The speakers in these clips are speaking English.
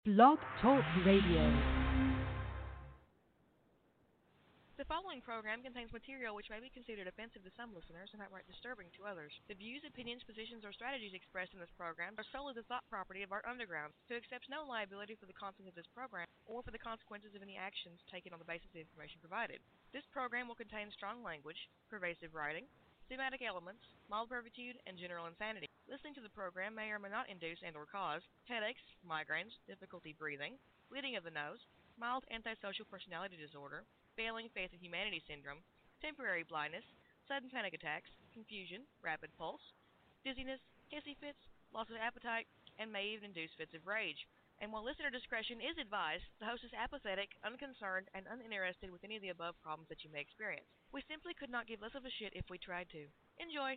Blog Talk Radio. The following program contains material which may be considered offensive to some listeners and outright disturbing to others. The views, opinions, positions, or strategies expressed in this program are solely the thought property of Art Underground, who accepts no liability for the content of this program or for the consequences of any actions taken on the basis of the information provided. This program will contain strong language, pervasive writing, thematic elements, mild pervitude, and general insanity. Listening to the program may or may not induce and/or cause headaches, migraines, difficulty breathing, bleeding of the nose, mild antisocial personality disorder, failing faith in humanity syndrome, temporary blindness, sudden panic attacks, confusion, rapid pulse, dizziness, hissy fits, loss of appetite, and may even induce fits of rage. And while listener discretion is advised, the host is apathetic, unconcerned, and uninterested with any of the above problems that you may experience. We simply could not give less of a shit if we tried to. Enjoy!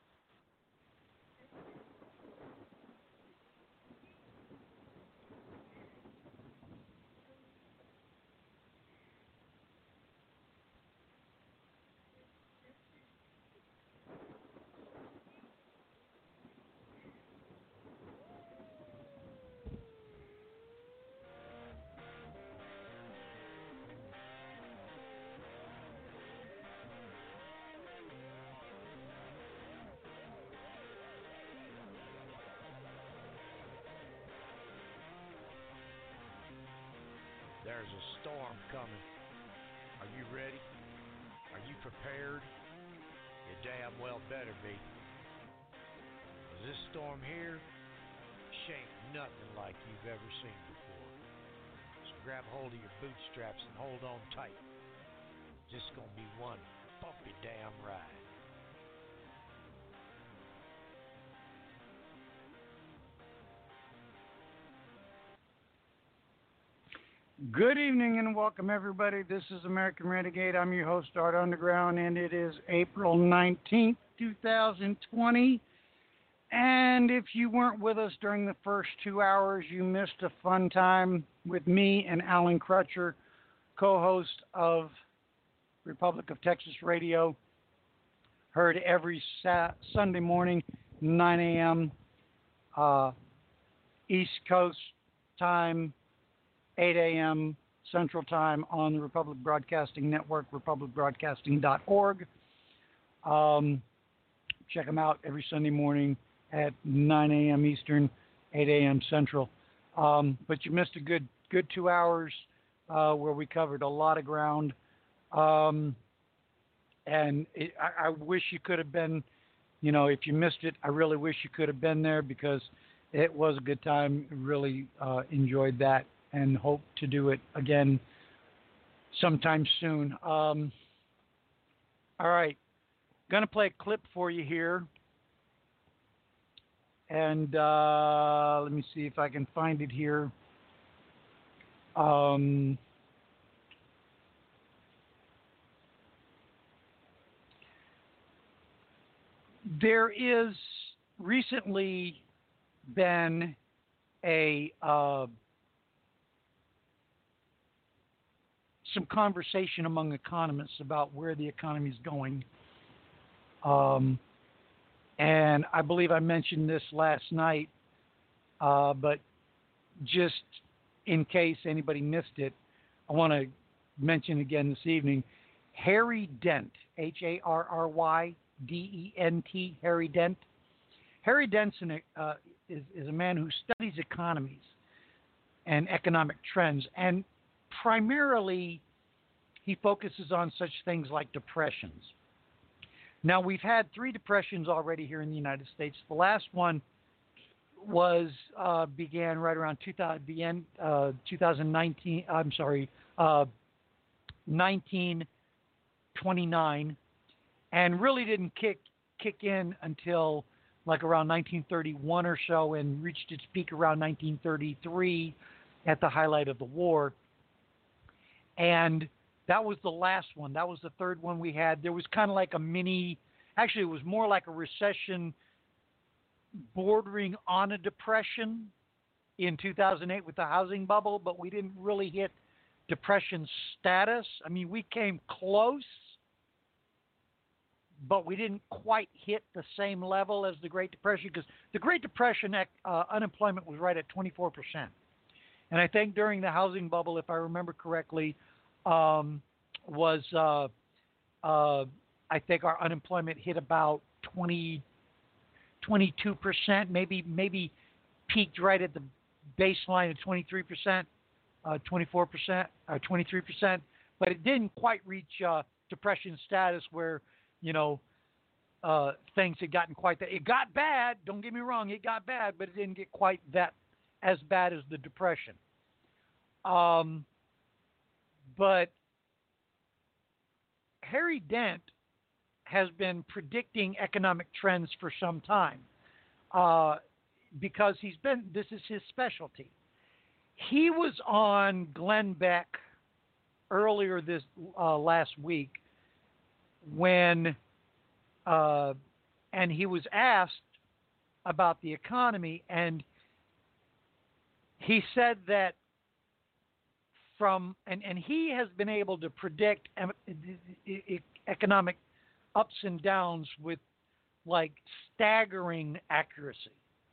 There's a storm coming. Are you ready? Are you prepared? You damn well better be. 'Cause this storm here, ain't nothing like you've ever seen before. So grab hold of your bootstraps and hold on tight. Just gonna be one bumpy damn ride. Good evening and welcome everybody. This is American Renegade. I'm your host, Art Underground, and it is April 19th, 2020. And if you weren't with us during the first 2 hours, you missed a fun time with me and Alan Crutcher, co-host of Republic of Texas Radio. Heard every Sunday morning, 9 a.m. East Coast time, 8 a.m. Central Time on the Republic Broadcasting Network, republicbroadcasting.org. Check them out every Sunday morning at 9 a.m. Eastern, 8 a.m. Central. But you missed a good 2 hours where we covered a lot of ground. And I wish you could have been, if you missed it, I really wish you could have been there because it was a good time. Really enjoyed that. And hope to do it again sometime soon. All right. Going to play a clip for you here. And let me see if I can find it here. There is recently been a some conversation among economists about where the economy is going. And I believe I mentioned this last night, but just in case anybody missed it, I want to mention again this evening, Harry Dent, Harrydent, Harry Dent. Harry Dent is a man who studies economies and economic trends, and primarily he focuses on such things like depressions. Now, we've had 3 depressions already here in the United States. The last one began right around 2019. 1929, and really didn't kick in until like around 1931 or so, and reached its peak around 1933 at the highlight of the war. And that was the last one. That was the third one we had. There was kind of like actually it was more like a recession bordering on a depression in 2008 with the housing bubble, but we didn't really hit depression status. I mean, we came close, but we didn't quite hit the same level as the Great Depression, because the Great Depression unemployment was right at 24%. And I think during the housing bubble, if I remember correctly, was I think our unemployment hit about 22%, maybe peaked right at the baseline of 23%, 24%, or 23%, but it didn't quite reach depression status where, things had gotten quite that. It got bad, don't get me wrong, it got bad, but it didn't get quite that as bad as the depression. But Harry Dent has been predicting economic trends for some time because this is his specialty. He was on Glenn Beck earlier this last week and he was asked about the economy, and he said that and he has been able to predict economic ups and downs with like staggering accuracy.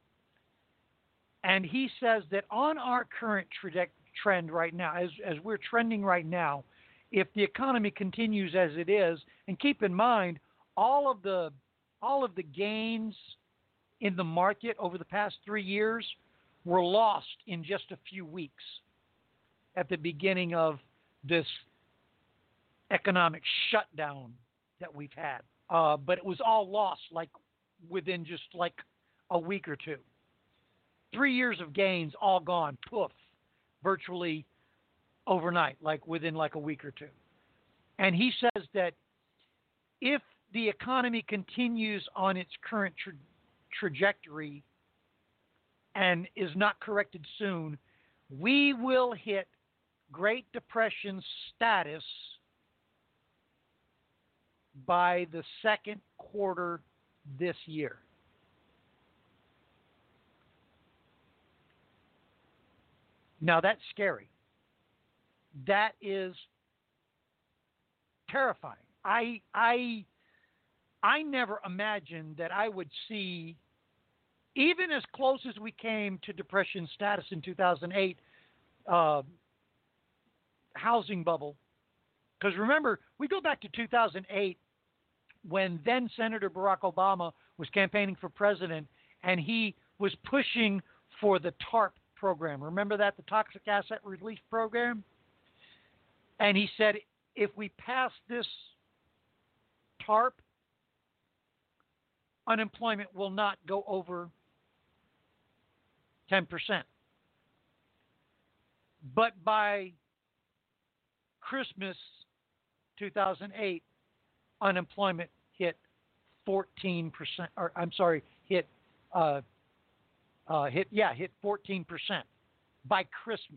And he says that on our current trend right now, as we're trending right now, if the economy continues as it is, and keep in mind all of the gains in the market over the past 3 years were lost in just a few weeks at the beginning of this economic shutdown that we've had. But it was all lost like within just like a week or two. 3 years of gains all gone, poof, virtually overnight, like within like a week or two. And he says that if the economy continues on its current trajectory and is not corrected soon, we will hit Great Depression status by the second quarter this year. Now that's scary. That is terrifying. I never imagined that I would see, even as close as we came to depression status in 2008, housing bubble. Because remember, we go back to 2008 when then Senator Barack Obama was campaigning for president, and he was pushing for the TARP program. Remember that, the Toxic Asset Relief Program? And he said, if we pass this TARP, unemployment will not go over 10%. But by Christmas 2008, unemployment hit 14%, or I'm sorry, hit 14% by Christmas.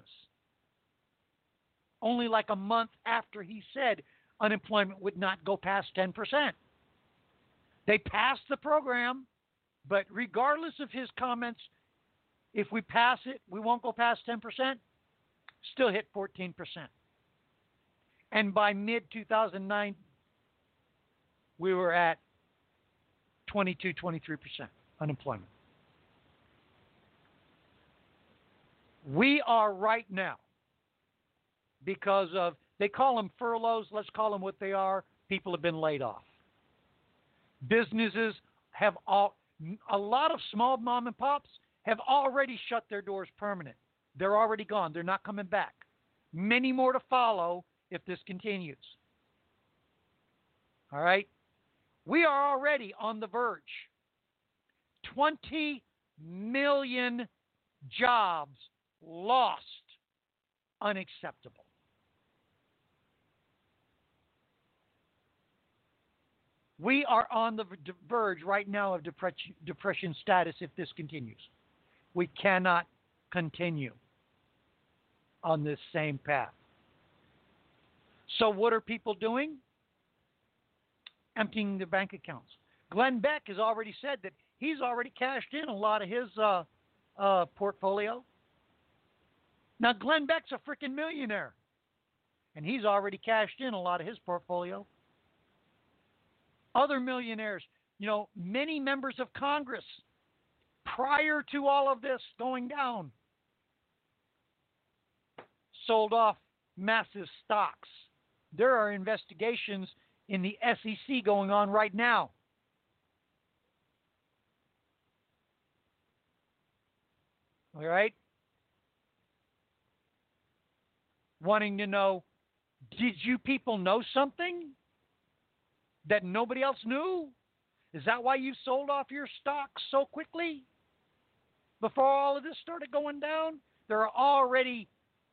Only like a month after he said unemployment would not go past 10%. They passed the program, but regardless of his comments, if we pass it, we won't go past 10%, still hit 14%. And by mid-2009, we were at 22, 23% unemployment. We are right now, because of, they call them furloughs, let's call them what they are, people have been laid off. Businesses have a lot of small mom and pops have already shut their doors permanent. They're already gone. They're not coming back. Many more to follow if this continues. All right? We are already on the verge. 20 million jobs lost. Unacceptable. We are on the verge right now of depression status if this continues. We cannot continue on this same path. So what are people doing? Emptying their bank accounts. Glenn Beck has already said that he's already cashed in a lot of his portfolio. Now, Glenn Beck's a freaking millionaire, and he's already cashed in a lot of his portfolio. Other millionaires, many members of Congress, prior to all of this going down, sold off massive stocks. There are investigations in the SEC going on right now. All right? Wanting to know, did you people know something that nobody else knew? Is that why you sold off your stocks so quickly before all of this started going down? There are already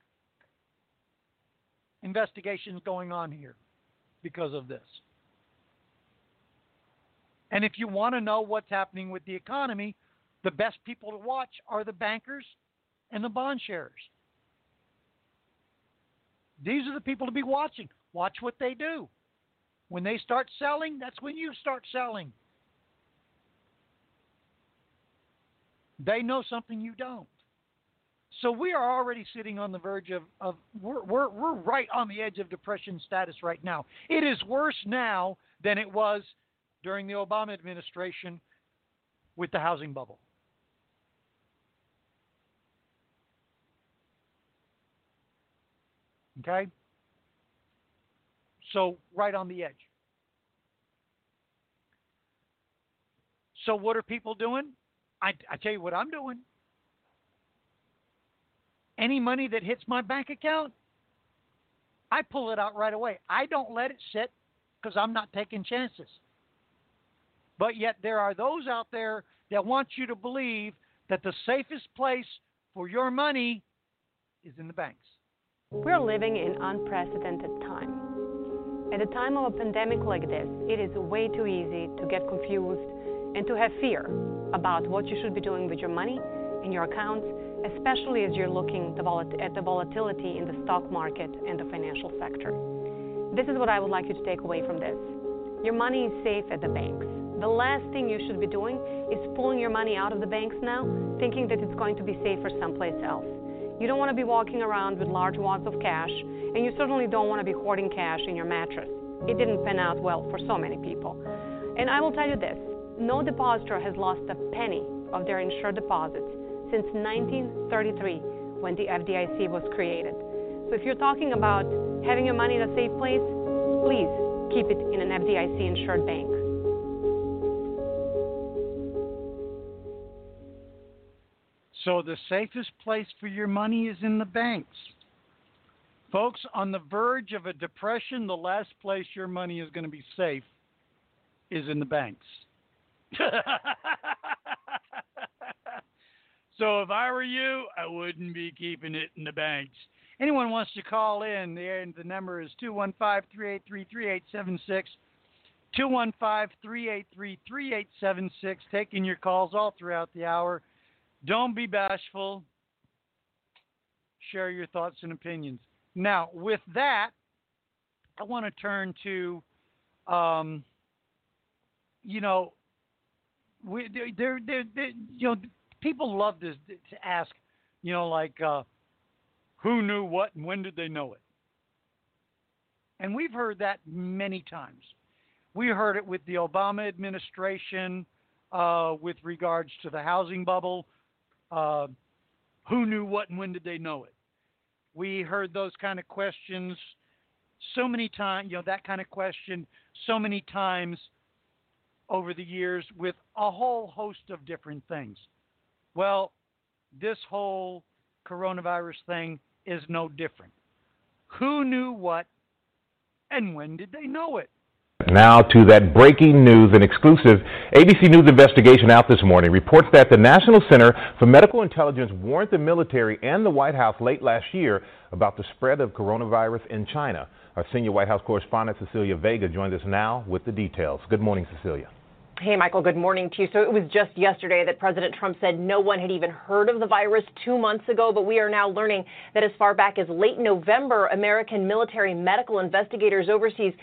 investigations going on here because of this. And if you want to know what's happening with the economy, the best people to watch are the bankers and the bond sharers. These are the people to be watching. Watch what they do. When they start selling, that's when you start selling. They know something you don't. So we are already sitting on the verge of we're right on the edge of depression status right now. It is worse now than it was during the Obama administration with the housing bubble. Okay? So right on the edge. So what are people doing? I tell you what I'm doing. Any money that hits my bank account, I pull it out right away. I don't let it sit because I'm not taking chances. But yet there are those out there that want you to believe that the safest place for your money is in the banks. We're living in unprecedented time. At a time of a pandemic like this, it is way too easy to get confused and to have fear about what you should be doing with your money in your accounts, especially as you're looking at the volatility in the stock market and the financial sector. This is what I would like you to take away from this. Your money is safe at the banks. The last thing you should be doing is pulling your money out of the banks now, thinking that it's going to be safer someplace else. You don't want to be walking around with large wads of cash, and you certainly don't want to be hoarding cash in your mattress. It didn't pan out well for so many people. And I will tell you this, no depositor has lost a penny of their insured deposits since 1933 when the FDIC was created. So if you're talking about having your money in a safe place, please keep it in an FDIC insured bank. So the safest place for your money is in the banks. Folks, on the verge of a depression, the last place your money is going to be safe is in the banks. So if I were you, I wouldn't be keeping it in the banks. Anyone wants to call in, the number is 215-383-3876, 215-383-3876, taking your calls all throughout the hour. Don't be bashful. Share your thoughts and opinions. Now, with that, I want to turn to, people love to ask, who knew what and when did they know it? And we've heard that many times. We heard it with the Obama administration with regards to the housing bubble. Who knew what and when did they know it? We heard those kind of questions so many times, that kind of question so many times over the years with a whole host of different things. Well, this whole coronavirus thing is no different. Who knew what and when did they know it? Now to that breaking news, an exclusive ABC News investigation out this morning reports that the National Center for Medical Intelligence warned the military and the White House late last year about the spread of coronavirus in China. Our senior White House correspondent Cecilia Vega joins us now with the details. Good morning, Cecilia. Hey, Michael, good morning to you. So it was just yesterday that President Trump said no one had even heard of the virus 2 months ago, but we are now learning that as far back as late November, American military medical investigators overseas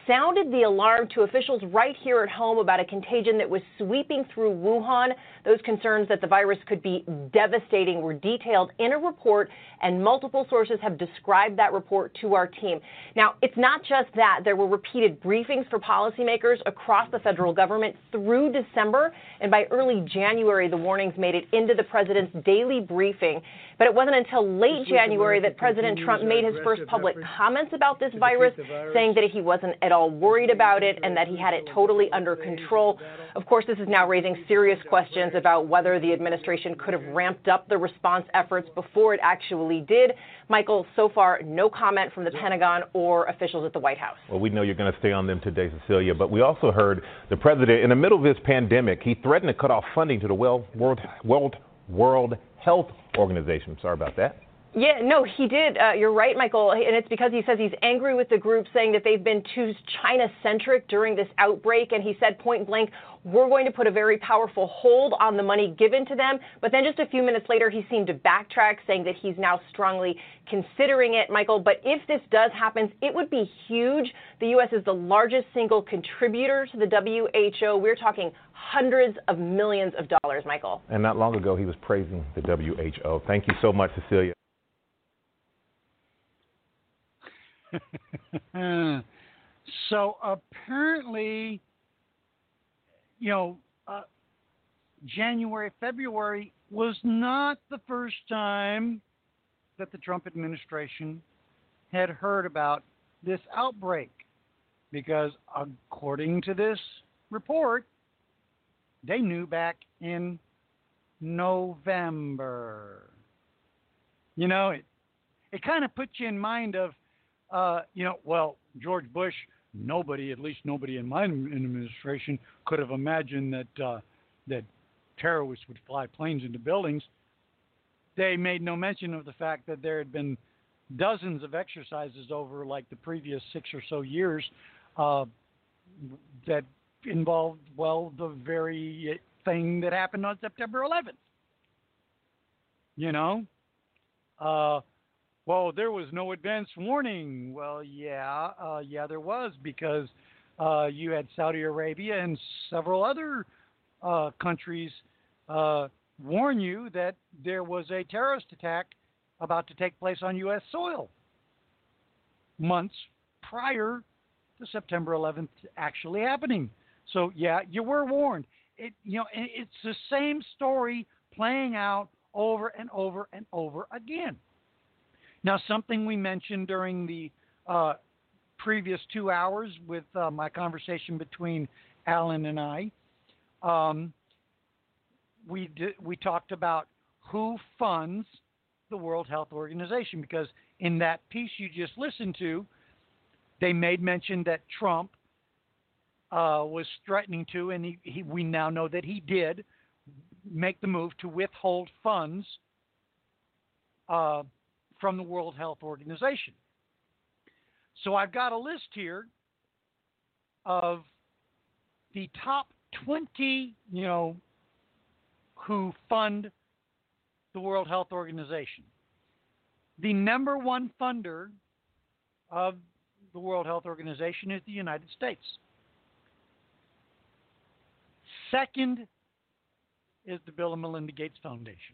sounded the alarm to officials right here at home about a contagion that was sweeping through Wuhan. Those concerns that the virus could be devastating were detailed in a report, and multiple sources have described that report to our team. Now, it's not just that. There were repeated briefings for policymakers across the federal government through December, and by early January, the warnings made it into the president's daily briefing. But it wasn't until late January that President Trump made his first public comments about this virus, saying that he wasn't at all worried about it and that he had it totally under control. Of course, this is now raising serious questions about whether the administration could have ramped up the response efforts before it actually did. Michael, so far, no comment from the Pentagon or officials at the White House. Well, we know you're going to stay on them today, Cecilia, but we also heard the president, in the middle of this pandemic, he threatened to cut off funding to the World Health Organization. Sorry about that. Yeah, no, he did. You're right, Michael. And it's because he says he's angry with the group, saying that they've been too China-centric during this outbreak. And he said point blank, we're going to put a very powerful hold on the money given to them. But then just a few minutes later, he seemed to backtrack, saying that he's now strongly considering it, Michael. But if this does happen, it would be huge. The U.S. is the largest single contributor to the WHO. We're talking hundreds of millions of dollars, Michael. And not long ago, he was praising the WHO. Thank you so much, Cecilia. So apparently, January, February was not the first time that the Trump administration had heard about this outbreak, because according to this report, they knew back in November. It kind of puts you in mind of, George Bush, at least nobody in my administration could have imagined that terrorists would fly planes into buildings. They made no mention of the fact that there had been dozens of exercises over like the previous 6 or so years that involved, the very thing that happened on September 11th. There was no advance warning. Well, yeah, there was, because you had Saudi Arabia and several other countries warn you that there was a terrorist attack about to take place on U.S. soil months prior to September 11th actually happening. So, yeah, you were warned. It's the same story playing out over and over and over again. Now, something we mentioned during the previous 2 hours with my conversation between Alan and I, we talked about who funds the World Health Organization, because in that piece you just listened to, they made mention that Trump was threatening to, and we now know that he did make the move to withhold funds from the World Health Organization. So I've got a list here of the top 20, who fund the World Health Organization. The number one funder of the World Health Organization is the United States. Second is the Bill and Melinda Gates Foundation.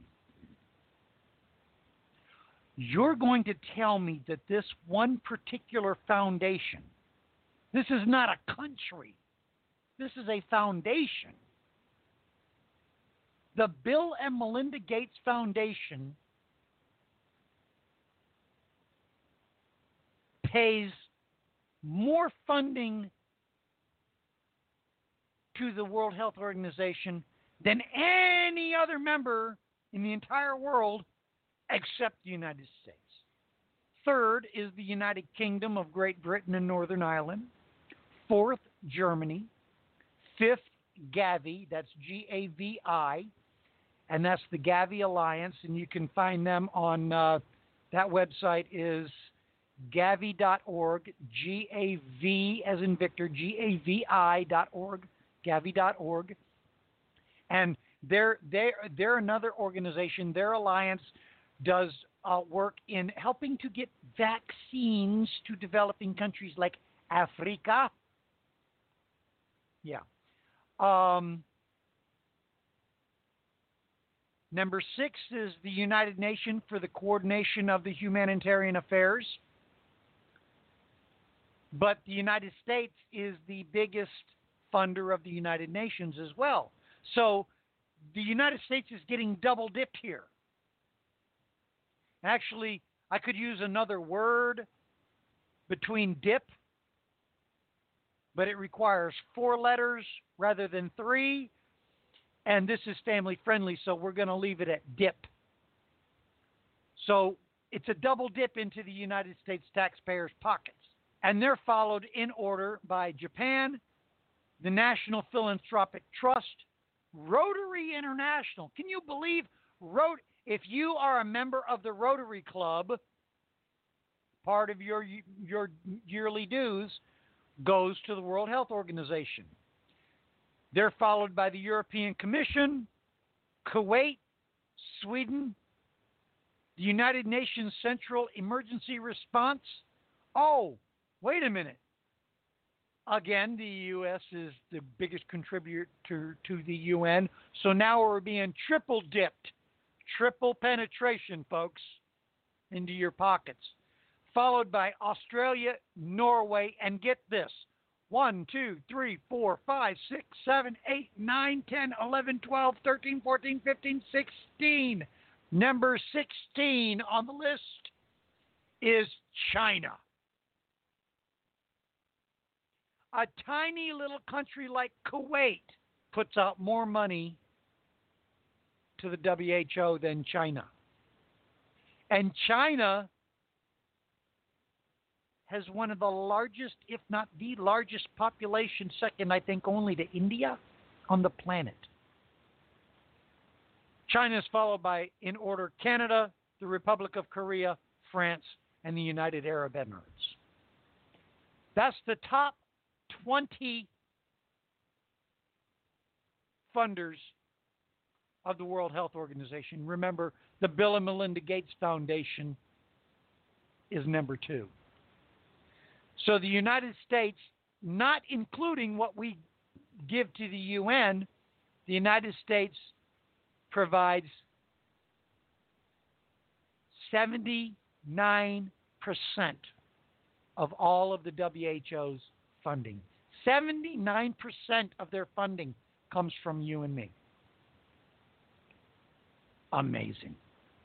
You're going to tell me that this one particular foundation, this is not a country, this is a foundation. The Bill and Melinda Gates Foundation pays more funding to the World Health Organization than any other member in the entire world except the United States. Third is the United Kingdom of Great Britain and Northern Ireland. Fourth, Germany. Fifth, Gavi, that's Gavi, and that's the Gavi Alliance, and you can find them on, that website is gavi.org, G-A-V as in Victor, Gavi.org, gavi.org. And they're another organization. Their alliance does work in helping to get vaccines to developing countries like Africa, Yeah. Number 6 is the United Nations for the coordination of the humanitarian affairs. But the United States is the biggest funder of the United Nations as well. So the United States is getting double dipped here. Actually, I could use another word between dip, but it requires 4 letters rather than 3. And this is family friendly, so we're going to leave it at dip. So it's a double dip into the United States taxpayers' pockets. And they're followed in order by Japan, the National Philanthropic Trust, Rotary International. Can you believe if you are a member of the Rotary Club, part of your yearly dues goes to the World Health Organization. They're followed by the European Commission, Kuwait, Sweden, the United Nations Central Emergency Response. Oh, wait a minute. Again, the U.S. is the biggest contributor to the UN, so now we're being triple dipped, triple penetration, folks, into your pockets. Followed by Australia, Norway, and get this, 1, 2, 3, 4, 5, 6, 7, 8, 9, 10, 11, 12, 13, 14, 15, 16. Number 16 on the list is China. A tiny little country like Kuwait puts out more money to the WHO than China. And China has one of the largest, if not the largest population, second, I think, only to India, on the planet. China is followed by, in order, Canada, the Republic of Korea, France, and the United Arab Emirates. That's the top 20 funders of the World Health Organization. Remember, the Bill and Melinda Gates Foundation is number 2. So the United States, not including what we give to the UN, the United States provides 79% of all of the WHO's funding. 79% of their funding comes from you and me. Amazing.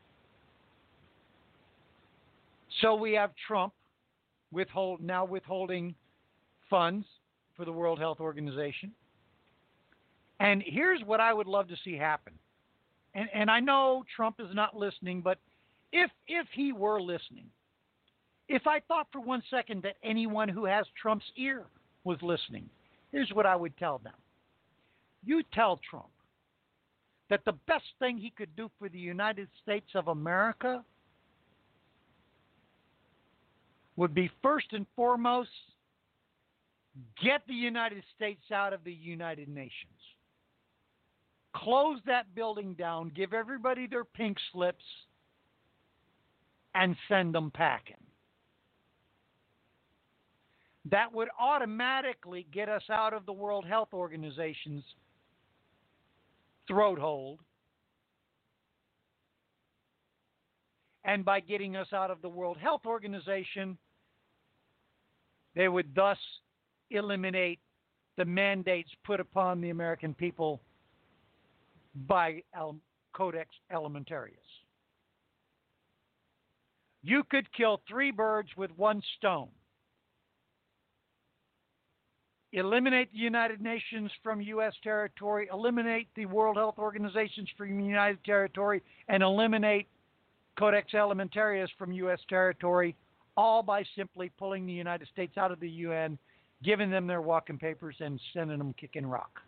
So we have Trump now withholding funds for the World Health Organization. And here's what I would love to see happen. And I know Trump is not listening, but if he were listening, if I thought for 1 second that anyone who has Trump's ear was listening, here's what I would tell them. You tell Trump that the best thing he could do for the United States of America would be, first and foremost, get the United States out of the United Nations. Close that building down, give everybody their pink slips, and send them packing. That would automatically get us out of the World Health Organization's throat hold. And by getting us out of the World Health Organization, they would thus eliminate the mandates put upon the American people by Codex Alimentarius. You could kill 3 birds with 1 stone. Eliminate the United Nations from U.S. territory, eliminate the World Health Organization from United territory, and eliminate Codex Alimentarius from U.S. territory, all by simply pulling the United States out of the UN, giving them their walking papers, and sending them kicking rock.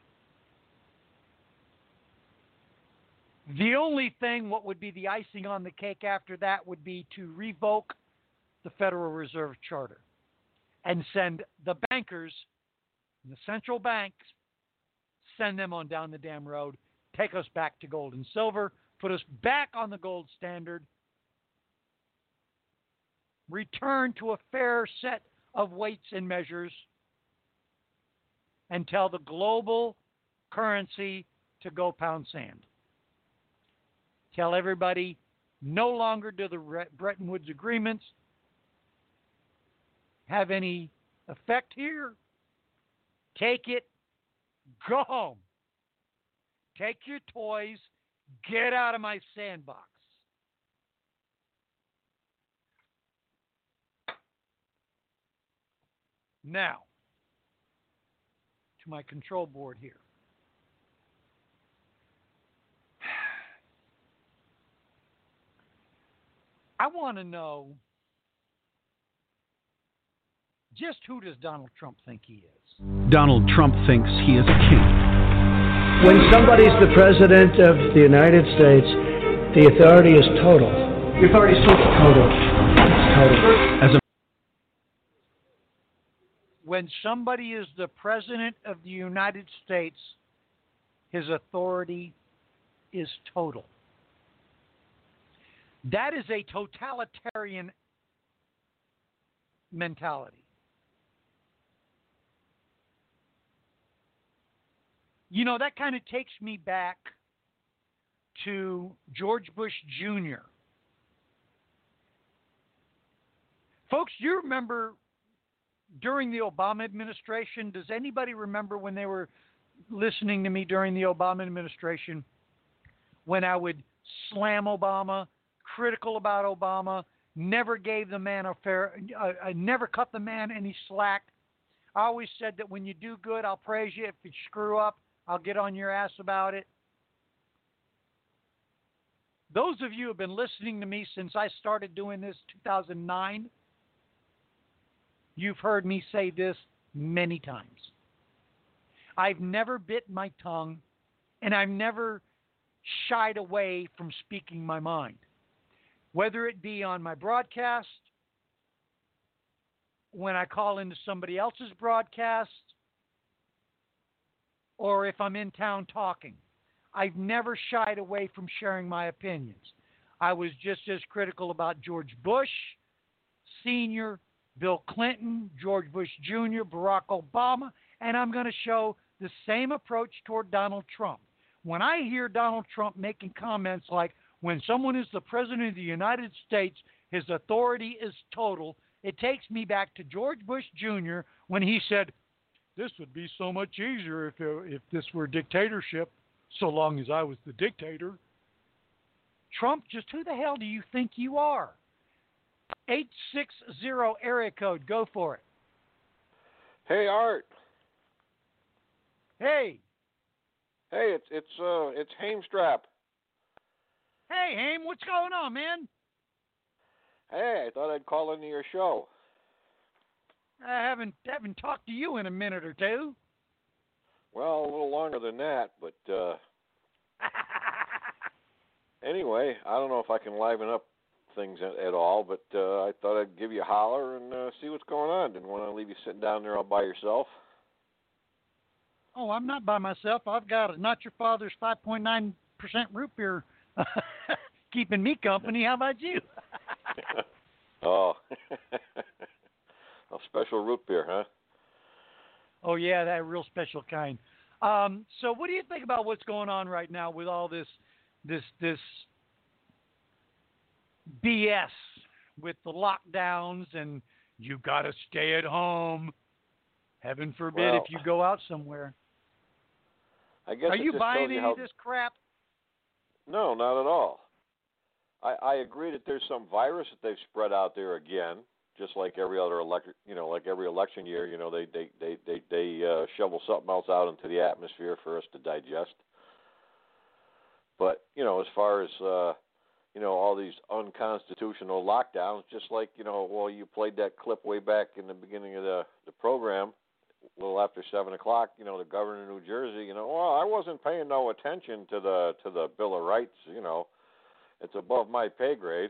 The only thing, what would be the icing on the cake after that, would be to revoke the Federal Reserve Charter and send the bankers, the central banks, send them on down the damn road, take us back to gold and silver, put us back on the gold standard, return to a fair set of weights and measures, and tell the global currency to go pound sand. Tell everybody no longer do the Bretton Woods agreements have any effect here. Take it, go home. Take your toys, get out of my sandbox. Now, to my control board here. I want to know, just who does Donald Trump think he is? Donald Trump thinks he is a king. When somebody's the president of the United States, the authority is total. The authority is total. As a When somebody is the president of the United States, his authority is total. That is a totalitarian mentality. You know, that kind of takes me back to George Bush Jr. Folks, do you remember during the Obama administration? Does anybody remember when they were listening to me during the Obama administration when I would slam Obama, critical about Obama, never gave the man I never cut the man any slack. I always said that when you do good, I'll praise you. If you screw up, I'll get on your ass about it. Those of you who have been listening to me since I started doing this 2009, you've heard me say this many times. I've never bit my tongue, and I've never shied away from speaking my mind. Whether it be on my broadcast, when I call into somebody else's broadcast, or if I'm in town talking. I've never shied away from sharing my opinions. I was just as critical about George Bush Sr., Bill Clinton, George Bush Jr., Barack Obama, and I'm going to show the same approach toward Donald Trump. When I hear Donald Trump making comments like, when someone is the president of the United States, his authority is total, it takes me back to George Bush Jr. when he said, this would be so much easier if this were dictatorship, so long as I was the dictator. Trump, just who the hell do you think you are? 860 area code, go for it. Hey, Art. Hey. Hey, it's Haimstrap. Hey, Haim, what's going on, man? Hey, I thought I'd call into your show. I haven't talked to you in a minute or two. Well, a little longer than that, but anyway, I don't know if I can liven up things at all, but I thought I'd give you a holler and see what's going on. Didn't want to leave you sitting down there all by yourself. Oh, I'm not by myself. I've got a Not Your Father's 5.9% root beer keeping me company. How about you? Oh, a special root beer, huh? Oh, yeah, that real special kind. So what do you think about what's going on right now with all this BS with the lockdowns and you got to stay at home? Heaven forbid if you go out somewhere. I guess Are you buying any of this crap? No, not at all. I agree that there's some virus that they've spread out there again, just like every other election year. You know, they shovel something else out into the atmosphere for us to digest. But as far as all these unconstitutional lockdowns, just like you played that clip way back in the beginning of the program, a little after 7 o'clock. The governor of New Jersey. Well, I wasn't paying no attention to the Bill of Rights. It's above my pay grade.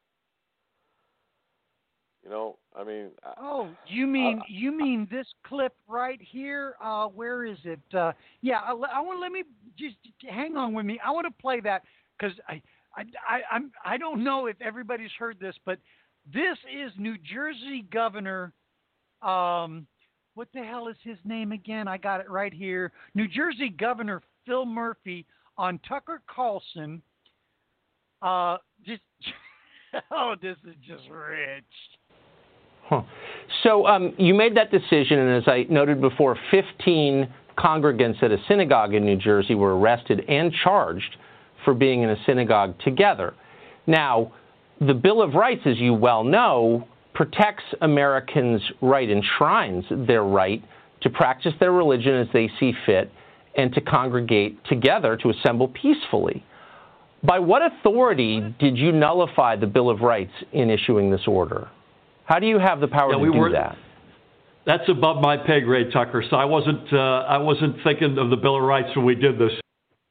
I mean. You mean this clip right here? Where is it? Let me just hang on with me. I want to play that because I don't know if everybody's heard this, but this is New Jersey Governor. what the hell is his name again? I got it right here. New Jersey Governor Phil Murphy on Tucker Carlson. This is just rich. Huh. So you made that decision, and as I noted before, 15 congregants at a synagogue in New Jersey were arrested and charged for being in a synagogue together. Now, the Bill of Rights, as you well know, protects Americans' right, enshrines their right to practice their religion as they see fit and to congregate together, to assemble peacefully. By what authority did you nullify the Bill of Rights in issuing this order? How do you have the power to do that? That's above my pay grade, Tucker. So I wasn't thinking of the Bill of Rights when we did this.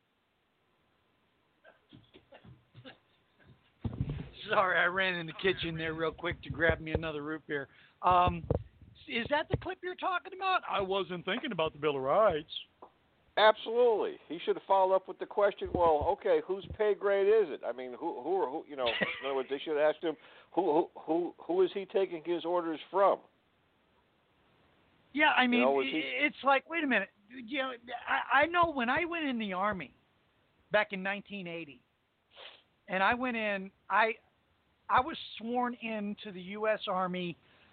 Sorry, I ran in the kitchen there real quick to grab me another root beer. Is that the clip you're talking about? I wasn't thinking about the Bill of Rights. Absolutely. He should have followed up with the question, well, okay, whose pay grade is it? I mean, who in other words, they should have asked him, who is he taking his orders from? Yeah, I mean, it's like, wait a minute. You know, I know when I went in the Army back in 1980, and I went in, I was sworn into the U.S. Army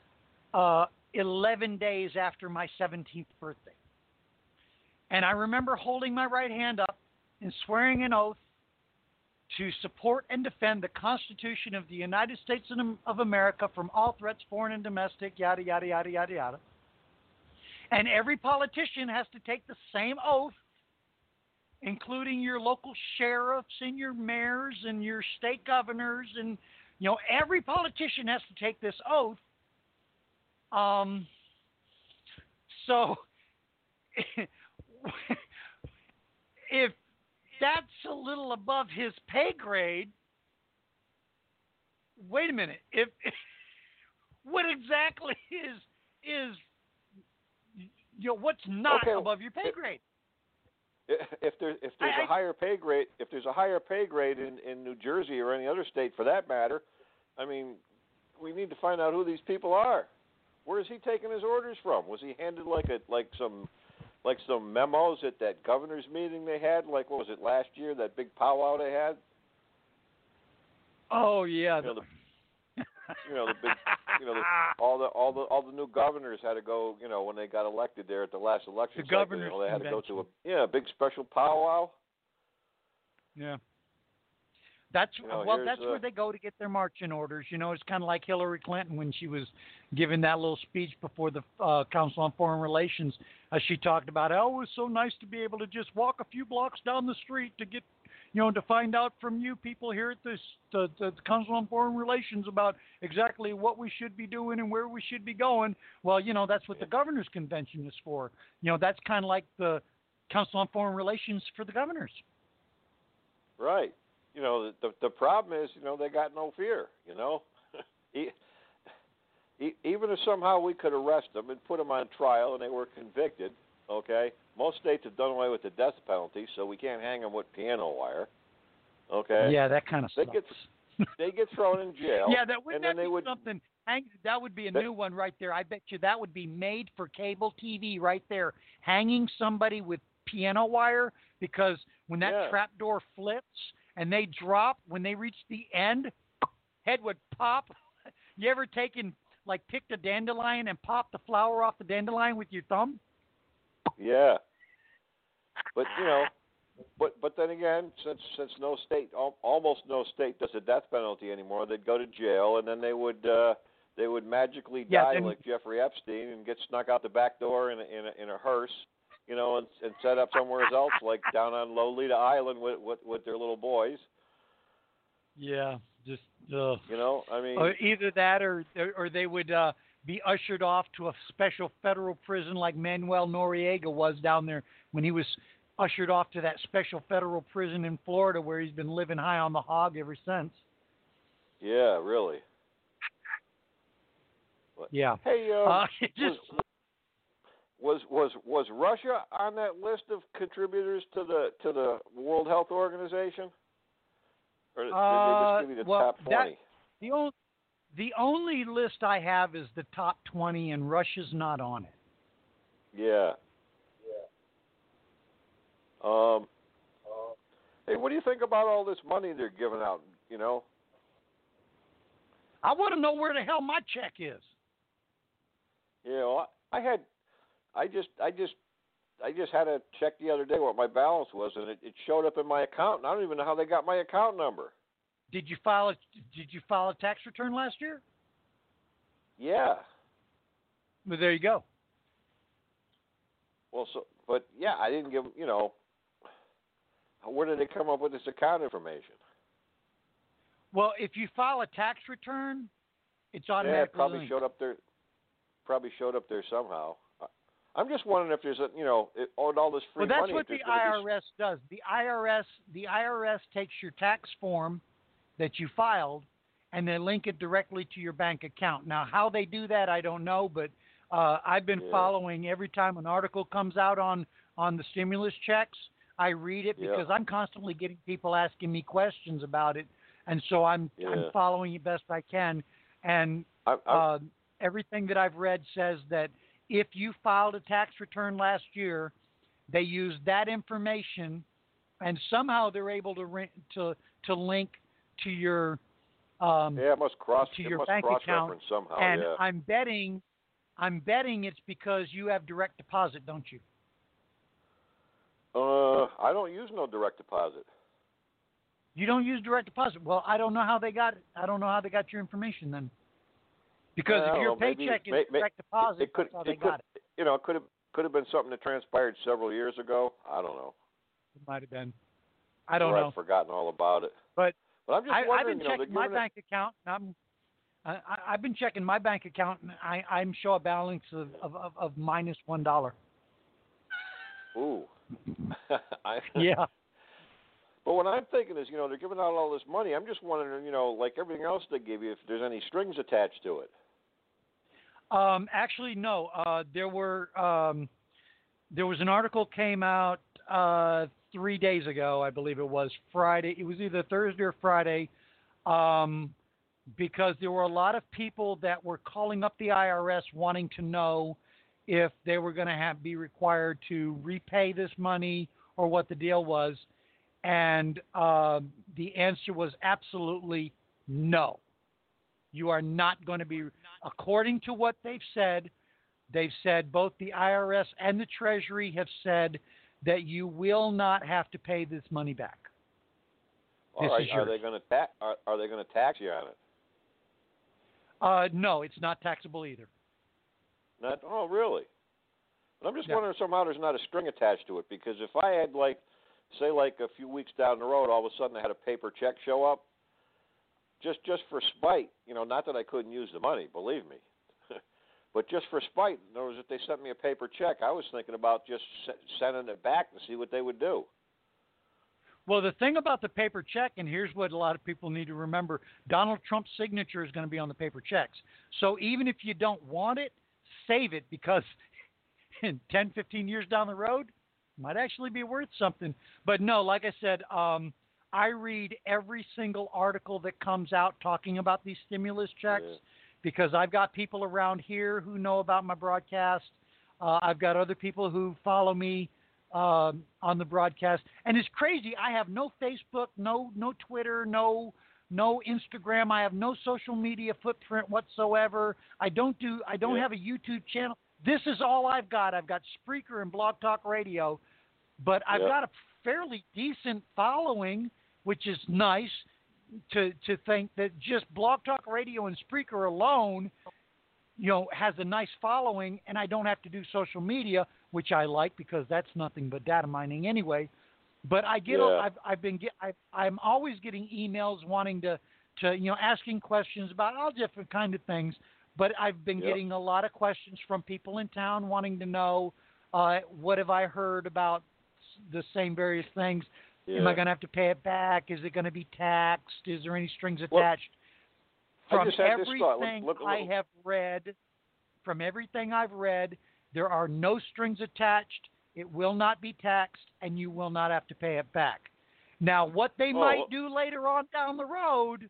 11 days after my 17th birthday. And I remember holding my right hand up and swearing an oath to support and defend the Constitution of the United States of America from all threats, foreign and domestic, yada, yada, yada, yada, yada. And every politician has to take the same oath, including your local sheriffs and your mayors and your state governors. And, you know, every politician has to take this oath. So if that's a little above his pay grade, wait a minute. If what exactly is you know, what's not above your pay grade? If there's a higher pay grade, if there's a higher pay grade in New Jersey or any other state for that matter, I mean, we need to find out who these people are. Where is he taking his orders from? Was he handed like some memos at that governor's meeting they had? Like, what was it, last year, that big powwow they had? Oh yeah. All the new governors had to go, you know, when they got elected there at the last election cycle, they had to go to a big special powwow. Yeah. That's where they go to get their marching orders. You know, it's kind of like Hillary Clinton when she was giving that little speech before the Council on Foreign Relations. She talked about how it was so nice to be able to just walk a few blocks down the street to get, you know, to find out from you people here at the Council on Foreign Relations about exactly what we should be doing and where we should be going. Well, you know, that's what the Governors Convention is for. You know, that's kind of like the Council on Foreign Relations for the governors. Right. You know, the problem is, you know, they got no fear, you know. Even if somehow we could arrest them and put them on trial and they were convicted, okay, most states have done away with the death penalty, so we can't hang them with piano wire, okay? Yeah, that kind of stuff. They get thrown in jail. Yeah, that would something. That would be a new one right there. I bet you that would be made for cable TV right there. Hanging somebody with piano wire, because when that trap door flips and they drop, when they reach the end, head would pop. You ever picked a dandelion and popped the flower off the dandelion with your thumb? Yeah. But, you know, but then again, since no state, almost no state does the death penalty anymore, they'd go to jail and then they would magically die like Jeffrey Epstein and get snuck out the back door in a hearse, you know, and set up somewhere else, like down on Lolita Island with their little boys. Yeah, just you know, I mean, either that or they would be ushered off to a special federal prison like Manuel Noriega was down there when he was ushered off to that special federal prison in Florida, where he's been living high on the hog ever since. Yeah, really. Yeah. Hey, was Russia on that list of contributors to the World Health Organization? Or did they just give you the top 20? The only list I have is the top 20, and Russia's not on it. Yeah. Hey, what do you think about all this money they're giving out? You know. I want to know where the hell my check is. You know, I just had a check the other day what my balance was, and it showed up in my account, and I don't even know how they got my account number. Did you file a tax return last year? Yeah. Well, there you go. Well, but yeah, I didn't give, you know, where did they come up with this account information? Well, if you file a tax return, it's automatically it probably linked. showed up there somehow. I'm just wondering if there's all this free money. Well, that's what the IRS does. The IRS takes your tax form that you filed and they link it directly to your bank account. Now, how they do that, I don't know, but I've been following every time an article comes out on the stimulus checks. I read it because I'm constantly getting people asking me questions about it, and so I'm following it best I can. And everything that I've read says that if you filed a tax return last year, they use that information, and somehow they're able to link to your it must cross to your must bank account somehow. And I'm betting it's because you have direct deposit, don't you? I don't use no direct deposit. You don't use direct deposit. Well, I don't know how they got it. I don't know how they got your information then. Because if your paycheck is direct deposit, that's how they got it. You know, it could have been something that transpired several years ago. I don't know. It might have been. I don't know. I've forgotten all about it. But I'm just wondering. I've been checking my bank account. And I've been checking my bank account, and I'm show a balance of minus $1. Ooh. Yeah. But what I'm thinking is, you know, they're giving out all this money. I'm just wondering, you know, like everything else they give you, if there's any strings attached to it. Actually, no. There was an article came out 3 days ago, I believe it was Friday. It was either Thursday or Friday, because there were a lot of people that were calling up the IRS wanting to know if they were going to be required to repay this money or what the deal was. And the answer was absolutely no. You are not going to be, according to what they've said, both the IRS and the Treasury have said that you will not have to pay this money back. All right. Are they going to tax you on it? No, it's not taxable either. Not? Oh, really? But I'm just wondering somehow there's not a string attached to it, because if I had say a few weeks down the road, all of a sudden I had a paper check show up, just for spite, you know, not that I couldn't use the money, believe me, but just for spite. In other words, if they sent me a paper check, I was thinking about just sending it back to see what they would do. Well, the thing about the paper check, and here's what a lot of people need to remember, Donald Trump's signature is going to be on the paper checks. So even if you don't want it, save it, because in 10, 15 years down the road, it might actually be worth something. But no, like I said, I read every single article that comes out talking about these stimulus checks, because I've got people around here who know about my broadcast. I've got other people who follow me on the broadcast. And it's crazy. I have no Facebook, no Twitter, no Instagram. I have no social media footprint whatsoever. I don't have a YouTube channel. This is all I've got. I've got Spreaker and Blog Talk Radio, but I've got a fairly decent following, which is nice to think that just Blog Talk Radio and Spreaker alone, you know, has a nice following, and I don't have to do social media, which I like, because that's nothing but data mining anyway. But I get, I'm always getting emails wanting to you know, asking questions about all different kind of things. But I've been getting a lot of questions from people in town wanting to know, what have I heard about the same various things? Yeah. Am I going to have to pay it back? Is it going to be taxed? Is there any strings attached? From everything I have read, there are no strings attached. It will not be taxed, and you will not have to pay it back. Now, what they might do later on down the road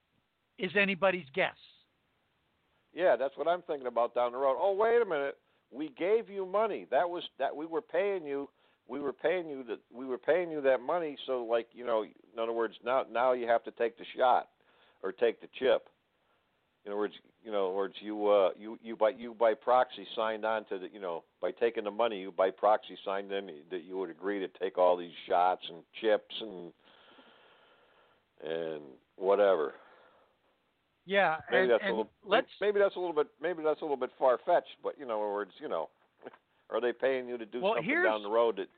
is anybody's guess. Yeah, that's what I'm thinking about down the road. Oh, wait a minute. We gave you money. That we were paying you. We were paying you that money. So, like, you know, in other words, now you have to take the shot or take the chip. In other words, you by proxy signed on to the, you know, by taking the money, you by proxy signed in that you would agree to take all these shots and chips and whatever. Yeah, maybe that's a little bit far fetched, but in other words, you know, are they paying you to do something down the road that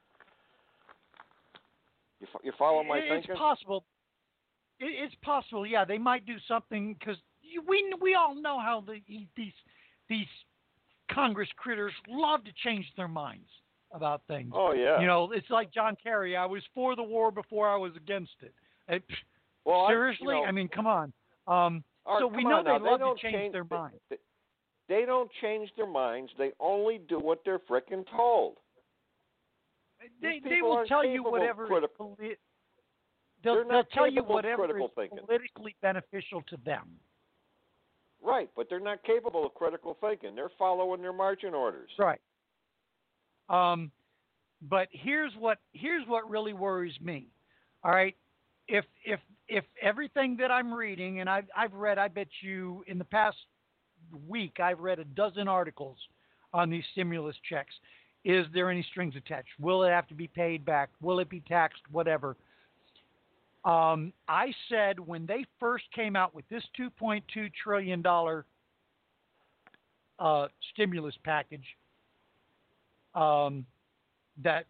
you follow my thinking? It's possible. It's possible. Yeah, they might do something because we all know how these Congress critters love to change their minds about things. Oh yeah. You know, it's like John Kerry. I was for the war before I was against it. Seriously, I mean, come on. So we know they love to change their minds. They don't change their minds. They only do what they're frickin' told. They will tell you whatever they'll tell you whatever is politically beneficial to them. Right, but they're not capable of critical thinking. They're following their marching orders. Right. But here's what really worries me. All right, if everything that I'm reading, and I've read, I bet you in the past week I've read a dozen articles on these stimulus checks. Is there any strings attached? Will it have to be paid back? Will it be taxed? Whatever. I said when they first came out with this $2.2 trillion stimulus package, that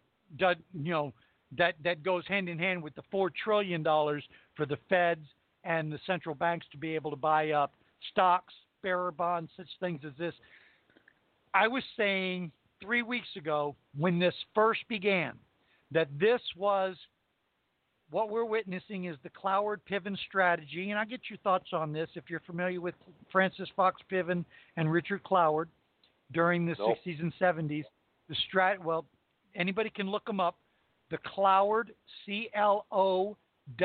goes hand in hand with the $4 trillion for the feds and the central banks to be able to buy up stocks, bearer bonds, such things as this. I was saying 3 weeks ago when this first began that this was what we're witnessing is the Cloward-Piven strategy, and I'll get your thoughts on this if you're familiar with Francis Fox Piven and Richard Cloward during the 60s and 70s. Well, anybody can look them up. The Cloward, Cloward,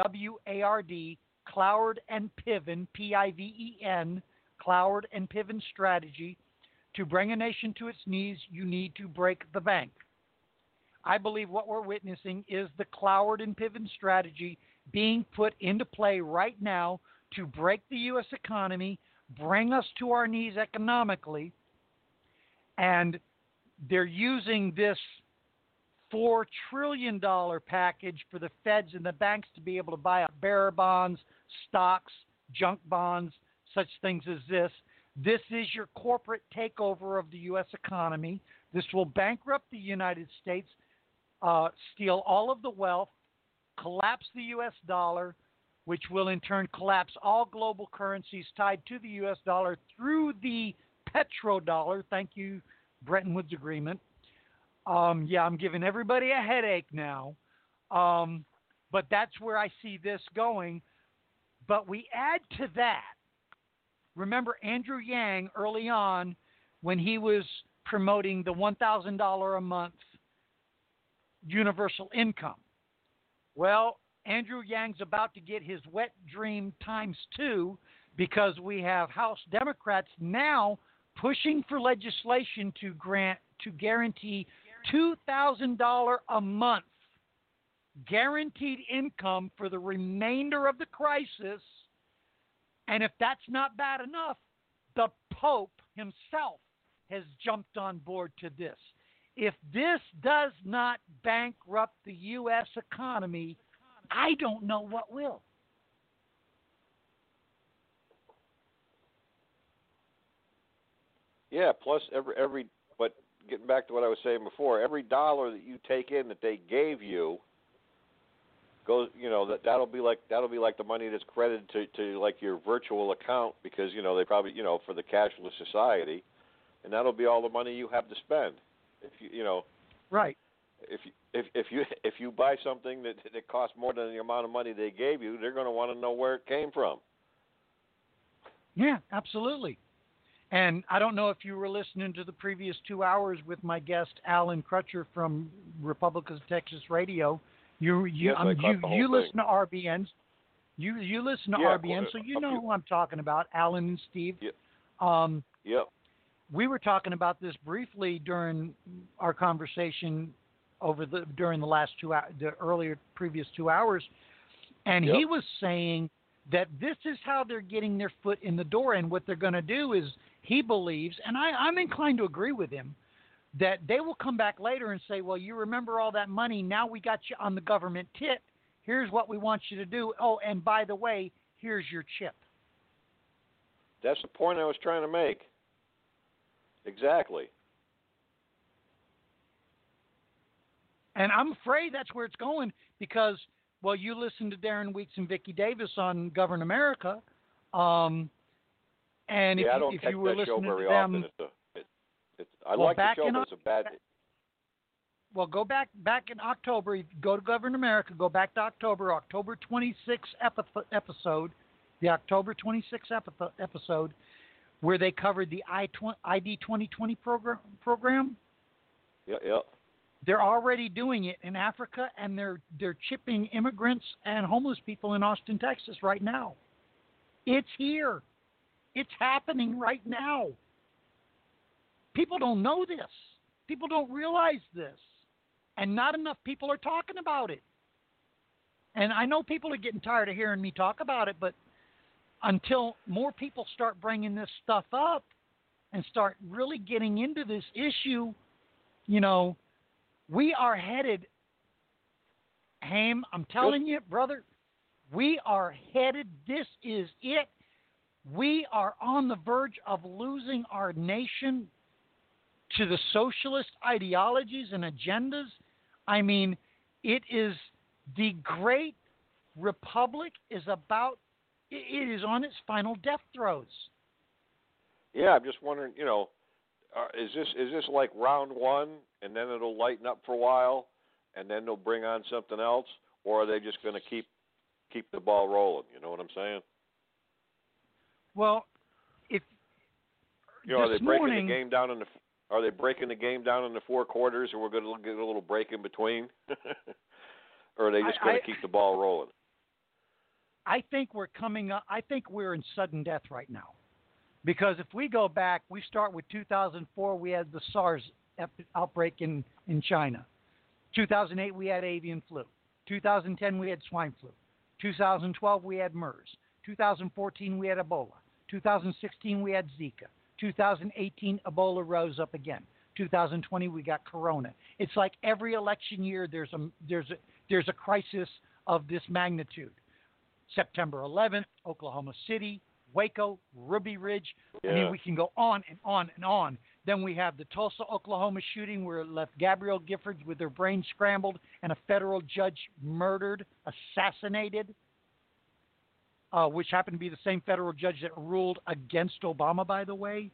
Cloward and Piven, Piven, Cloward and Piven strategy. To bring a nation to its knees, you need to break the bank. I believe what we're witnessing is the Cloward and Piven strategy being put into play right now to break the U.S. economy, bring us to our knees economically, and they're using this $4 trillion package for the feds and the banks to be able to buy up bearer bonds, stocks, junk bonds, such things as this. This is your corporate takeover of the U.S. economy. This will bankrupt the United States, steal all of the wealth, collapse the U.S. dollar, which will in turn collapse all global currencies tied to the U.S. dollar through the petrodollar. Thank you, Bretton Woods Agreement. I'm giving everybody a headache now, but that's where I see this going. But we add to that, remember Andrew Yang early on when he was promoting the $1,000 a month universal income. Well, Andrew Yang's about to get his wet dream times 2 because we have House Democrats now pushing for legislation to guarantee $2,000 a month guaranteed income for the remainder of the crisis. And if that's not bad enough, the Pope himself has jumped on board to this. If this does not bankrupt the U.S. economy, I don't know what will. Yeah, plus but getting back to what I was saying before, every dollar that you take in that they gave you goes, that'll be like the money that's credited to like your virtual account because they probably for the cashless society, and that'll be all the money you have to spend. If right. If you buy something that costs more than the amount of money they gave you, they're going to want to know where it came from. Yeah, absolutely. And I don't know if you were listening to the previous 2 hours with my guest Alan Crutcher from Republicans of Texas Radio. You listen to RBNs. You listen to RBN, so you know who I'm talking about, Alan and Steve. Yep. Yep. we were talking about this briefly during our conversation during the last previous 2 hours, and he was saying that this is how they're getting their foot in the door, and what they're going to do is, he believes, and I'm inclined to agree with him, that they will come back later and say, well, you remember all that money, now we got you on the government tit, here's what we want you to do, oh, and by the way, here's your chip. That's the point I was trying to make. Exactly. And I'm afraid that's where it's going because, well, you listen to Darren Weeks and Vicki Davis on Govern America, and I don't if catch you were that show listening very to them, often. I like the show, but it's a bad. Well, go back in October. Go to Govern America. Go back to October 26th episode, the October 26th episode, where they covered the ID 2020 program. Yeah. They're already doing it in Africa, and they're chipping immigrants and homeless people in Austin, Texas right now. It's here. It's happening right now. People don't know this. People don't realize this. And not enough people are talking about it. And I know people are getting tired of hearing me talk about it, but until more people start bringing this stuff up and start really getting into this issue, we are headed, Haim, I'm telling you, brother, we are headed, this is it. We are on the verge of losing our nation to the socialist ideologies and agendas. I mean, it is the great republic is on its final death throes. Yeah, I'm just wondering, is this like round one, and then it'll lighten up for a while, and then they'll bring on something else, or are they just going to keep the ball rolling? You know what I'm saying? Well, if are they breaking the game down Are they breaking the game down into 4 quarters, and we're going to get a little break in between, or are they just going to keep the ball rolling? I think we're coming up. I think we're in sudden death right now, because if we go back, we start with 2004. We had the SARS outbreak in China. 2008 we had avian flu. 2010 we had swine flu. 2012 we had MERS. 2014 we had Ebola. 2016 we had Zika. 2018 Ebola rose up again. 2020 we got Corona. It's like every election year there's a crisis of this magnitude. September 11th, Oklahoma City, Waco, Ruby Ridge. Yeah. I mean, we can go on and on and on. Then we have the Tulsa, Oklahoma shooting where it left Gabrielle Giffords with her brain scrambled and a federal judge murdered, assassinated, which happened to be the same federal judge that ruled against Obama, by the way.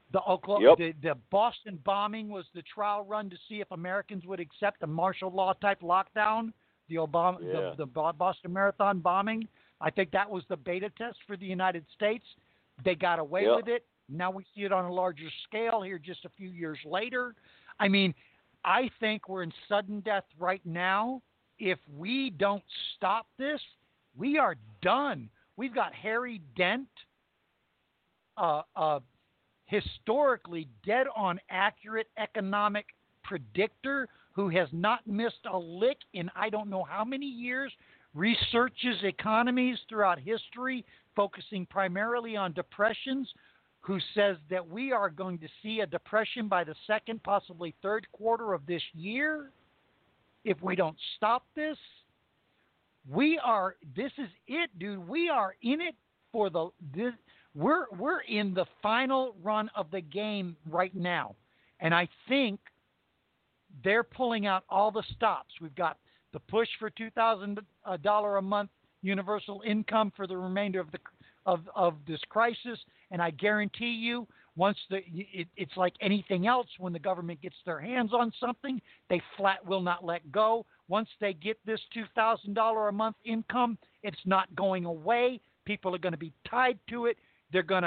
The Boston bombing was the trial run to see if Americans would accept a martial law type lockdown. The Boston Marathon bombing. I think that was the beta test for the United States. They got away with it. Now we see it on a larger scale here just a few years later. I mean, I think we're in sudden death right now. If we don't stop this, we are done. We've got Harry Dent, historically dead-on accurate economic predictor who has not missed a lick in I don't know how many years, researches economies throughout history, focusing primarily on depressions, who says that we are going to see a depression by the second, possibly third quarter of this year if we don't stop this. This is it, dude. We are in it for we're in the final run of the game right now. And I think they're pulling out all the stops. We've got the push for $2,000 a month universal income for the remainder of this crisis. And I guarantee you, once it's like anything else, when the government gets their hands on something, they flat will not let go. Once they get this $2,000 a month income, it's not going away. People are going to be tied to it. They're going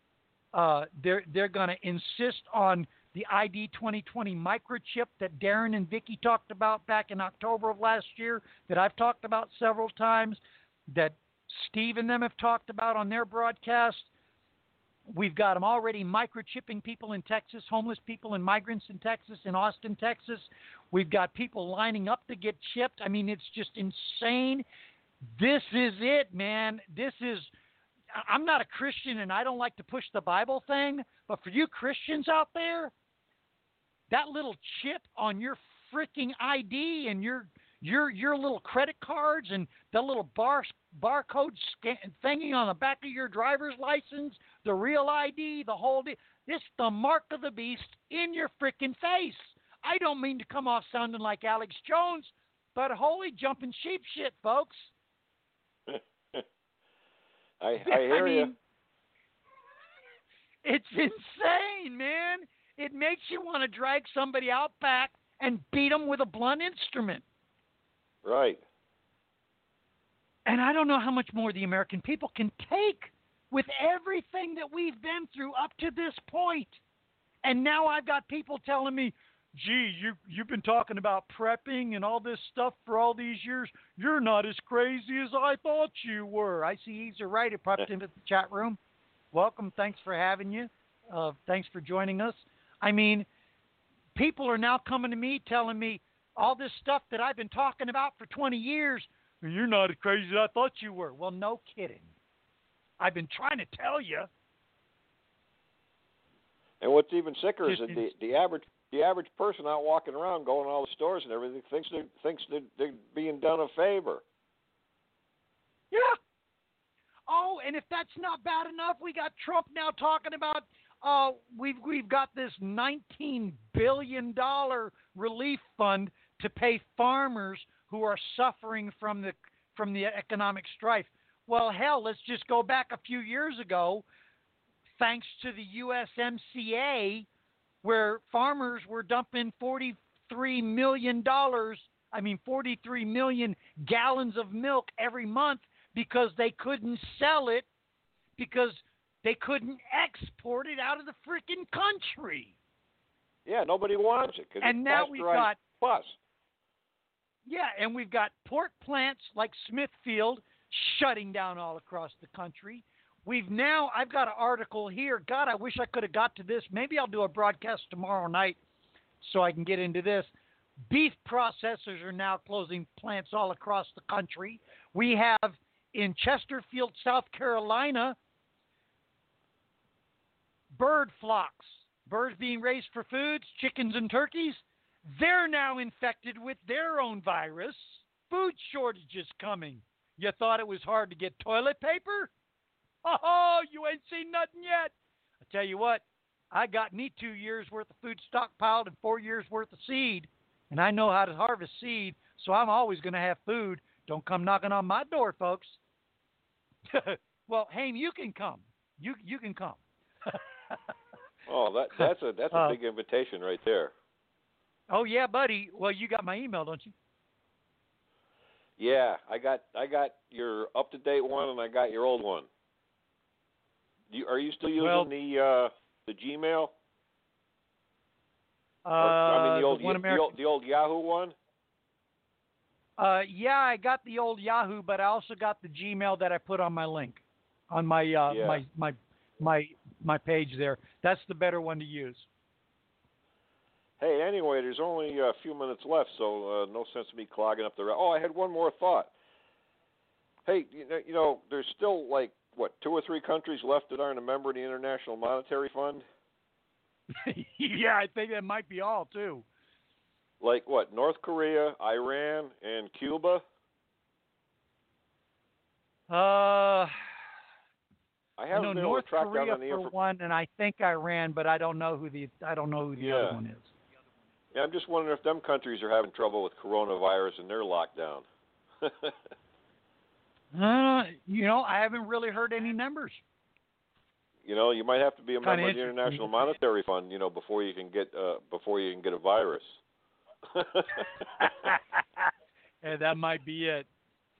to insist on the ID 2020 microchip that Darren and Vicki talked about back in October of last year, that I've talked about several times, that Steve and them have talked about on their broadcast. We've got them already microchipping people in Texas, homeless people and migrants in Texas, in Austin, Texas. We've got people lining up to get chipped. I mean, it's just insane. This is it, man. I'm not a Christian and I don't like to push the Bible thing, but for you Christians out there, that little chip on your freaking ID and your little credit cards and the little barcode thingy on the back of your driver's license, the real ID, the whole deal. It's the mark of the beast in your freaking face. I don't mean to come off sounding like Alex Jones, but holy jumping sheep shit, folks. I hear you. It's insane, man. It makes you want to drag somebody out back and beat them with a blunt instrument. Right. And I don't know how much more the American people can take with everything that we've been through up to this point. And now I've got people telling me, gee, you've been talking about prepping and all this stuff for all these years. You're not as crazy as I thought you were. I see he's right. It popped into the chat room. Welcome. Thanks for having you. Thanks for joining us. I mean, people are now coming to me telling me all this stuff that I've been talking about for 20 years. You're not as crazy as I thought you were. Well, no kidding. I've been trying to tell you. And what's even sicker is that the average person out walking around, going to all the stores and everything, thinks they're being done a favor. Yeah. Oh, and if that's not bad enough, we got Trump now talking about we've got this $19 billion relief fund to pay farmers who are suffering from the economic strife. Well, hell, let's just go back a few years ago, thanks to the USMCA, where farmers were dumping 43 million gallons of milk every month because they couldn't sell it, because they couldn't export it out of the freaking country. Yeah, nobody wants it. And now we've got plus. Yeah, and we've got pork plants like Smithfield shutting down all across the country. I've got an article here. God, I wish I could have got to this. Maybe I'll do a broadcast tomorrow night so I can get into this. Beef processors are now closing plants all across the country. We have in Chesterfield, South Carolina, bird flocks, birds being raised for foods, chickens and turkeys. They're now infected with their own virus. Food shortages coming. You thought it was hard to get toilet paper? Oh, you ain't seen nothing yet. I tell you what, I got me 2 years worth of food stockpiled and 4 years worth of seed, and I know how to harvest seed, so I'm always going to have food. Don't come knocking on my door, folks. Well, Haim, you can come. You can come. Oh, that's a big invitation right there. Oh yeah, buddy. Well, you got my email, don't you? Yeah, I got your up-to-date one and I got your old one. Are you still using the Gmail? The old Yahoo one. Yeah, I got the old Yahoo, but I also got the Gmail that I put on my link, on my my page there. That's the better one to use. Hey, anyway, there's only a few minutes left, so no sense in me clogging up the. Oh, I had one more thought. Hey, you know, there's still 2 or 3 countries left that aren't a member of the International Monetary Fund. Yeah, I think that might be all too. Like what? North Korea, Iran, and Cuba. I haven't been North able to track Korea down on the for one, and I think Iran, but I don't know who the other one is. Yeah, I'm just wondering if them countries are having trouble with coronavirus and their lockdown. I haven't really heard any numbers. You might have to be a member of the International Monetary Fund, before you can get a virus. Yeah, that might be it.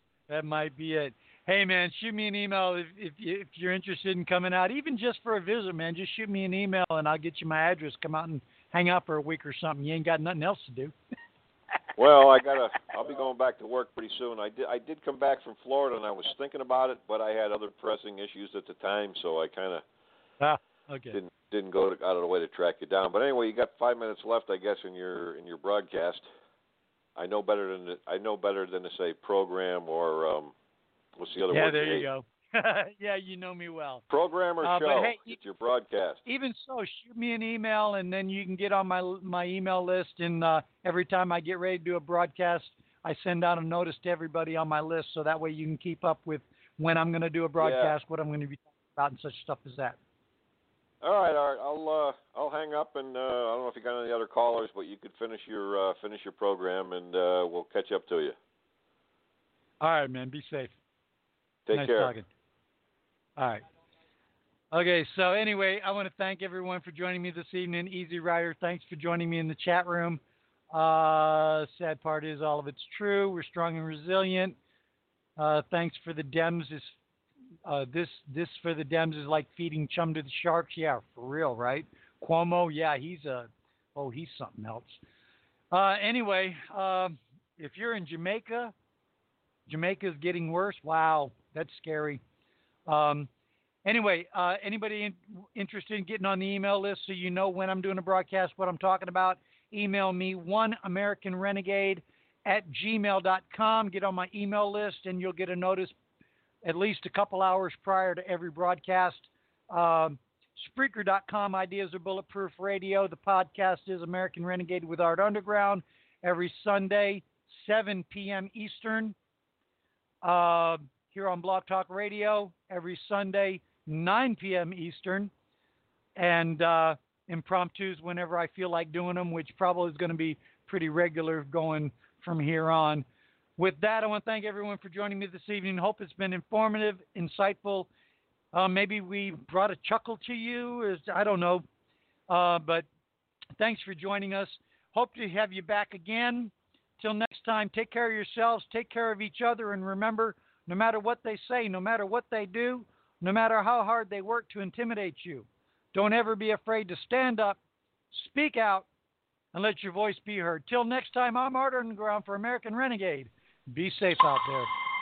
Hey, man, shoot me an email if you're interested in coming out, even just for a visit, man. Just shoot me an email, and I'll get you my address. Come out and hang out for a week or something. You ain't got nothing else to do. Well, I'll be going back to work pretty soon. I did come back from Florida, and I was thinking about it, but I had other pressing issues at the time, so I kind of Okay. Didn't go out of the way to track you down. But anyway, you got 5 minutes left, I guess, in your broadcast. I know better than to say program or what's the other word? Yeah, there you go. Yeah, you know me well. Program or show? But hey, it's your broadcast. Even so, shoot me an email, and then you can get on my email list. And every time I get ready to do a broadcast, I send out a notice to everybody on my list, so that way you can keep up with when I'm going to do a broadcast, what I'm going to be talking about, and such stuff as that. All right, Art. I'll hang up, and I don't know if you got any other callers, but you could finish your program, and we'll catch up to you. All right, man. Be safe. Take nice care. Talking. All right. Okay, so anyway, I want to thank everyone for joining me this evening. Easy Rider, thanks for joining me in the chat room. Sad part is all of it's true. We're strong and resilient. Thanks for the Dems. This for the Dems is like feeding chum to the sharks. Yeah, for real, right? Cuomo, yeah, he's something else. Anyway, if you're in Jamaica, Jamaica's getting worse. Wow, that's scary. Anyway, anybody interested in getting on the email list so you know when I'm doing a broadcast, what I'm talking about, email me, oneamericanrenegade@gmail.com. Get on my email list, and you'll get a notice at least a couple hours prior to every broadcast. Spreaker.com, Ideas Are Bulletproof Radio. The podcast is American Renegade with Art Underground every Sunday, 7 p.m. Eastern. Here on Blog Talk Radio every Sunday, 9 p.m. Eastern. And impromptus whenever I feel like doing them, which probably is going to be pretty regular going from here on. With that, I want to thank everyone for joining me this evening. Hope it's been informative, insightful. Maybe we brought a chuckle to you. I don't know. But thanks for joining us. Hope to have you back again. Till next time, take care of yourselves, take care of each other, and remember, no matter what they say, no matter what they do, no matter how hard they work to intimidate you, don't ever be afraid to stand up, speak out, and let your voice be heard. Till next time, I'm Art Underground for American Renegade. Be safe out there.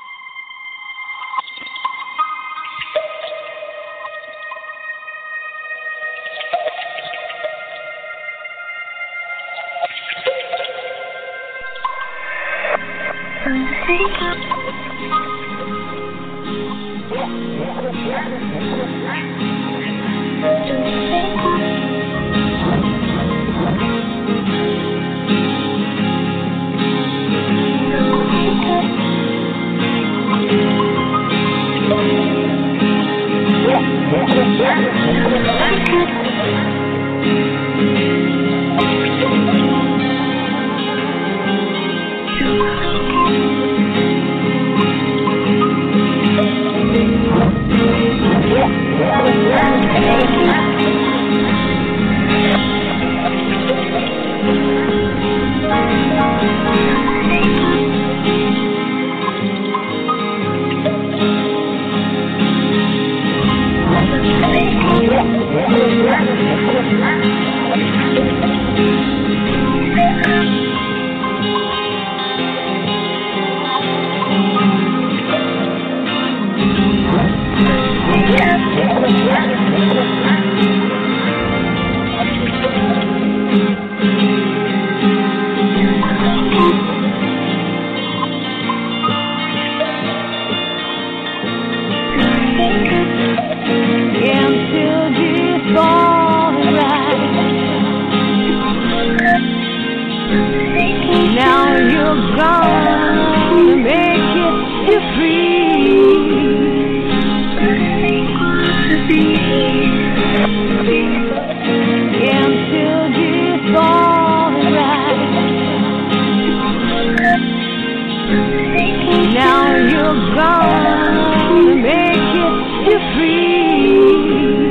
Now you're gonna make it you free. Until this alright. Now you're gonna make it you free.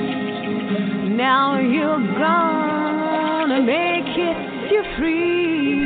Now you're gonna make it you free.